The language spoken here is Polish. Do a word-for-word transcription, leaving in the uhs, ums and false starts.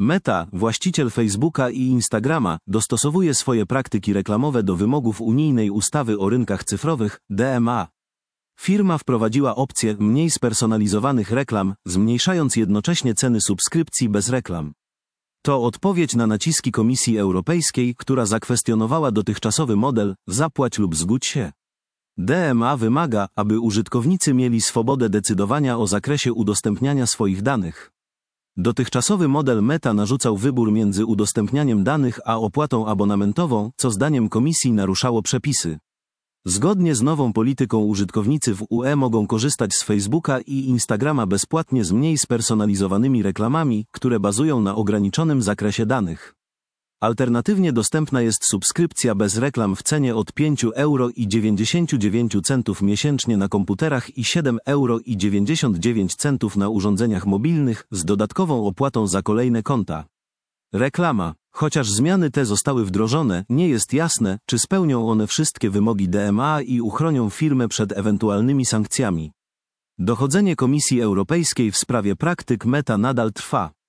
Meta, właściciel Facebooka i Instagrama, dostosowuje swoje praktyki reklamowe do wymogów unijnej ustawy o rynkach cyfrowych, D M A. Firma wprowadziła opcję mniej spersonalizowanych reklam, zmniejszając jednocześnie ceny subskrypcji bez reklam. To odpowiedź na naciski Komisji Europejskiej, która zakwestionowała dotychczasowy model zapłać lub zgódź się. D M A wymaga, aby użytkownicy mieli swobodę decydowania o zakresie udostępniania swoich danych. Dotychczasowy model Meta narzucał wybór między udostępnianiem danych a opłatą abonamentową, co zdaniem Komisji naruszało przepisy. Zgodnie z nową polityką użytkownicy w U E mogą korzystać z Facebooka i Instagrama bezpłatnie z mniej spersonalizowanymi reklamami, które bazują na ograniczonym zakresie danych. Alternatywnie dostępna jest subskrypcja bez reklam w cenie od pięć euro i dziewięćdziesiąt dziewięć centów miesięcznie na komputerach i siedem euro i dziewięćdziesiąt dziewięć centów na urządzeniach mobilnych z dodatkową opłatą za kolejne konta. Reklama. Chociaż zmiany te zostały wdrożone, nie jest jasne, czy spełnią one wszystkie wymogi D M A i uchronią firmę przed ewentualnymi sankcjami. Dochodzenie Komisji Europejskiej w sprawie praktyk Meta nadal trwa.